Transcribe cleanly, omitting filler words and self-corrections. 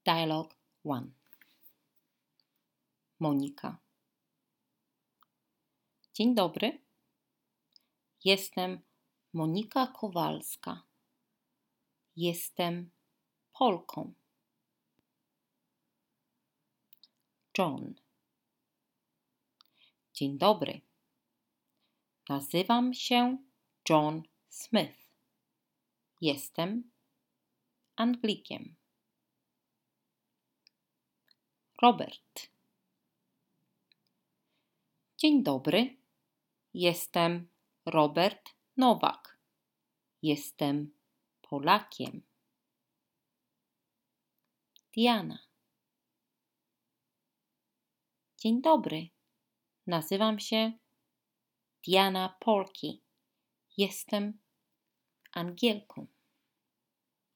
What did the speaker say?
Dialogue 1. Monika. Dzień dobry. Jestem Monika Kowalska. Jestem Polką. John. Dzień dobry. Nazywam się John Smith. Jestem Anglikiem. Robert. Dzień dobry. Jestem Robert Nowak. Jestem Polakiem. Diana. Dzień dobry. Nazywam się Diana Porky. Jestem Angielką.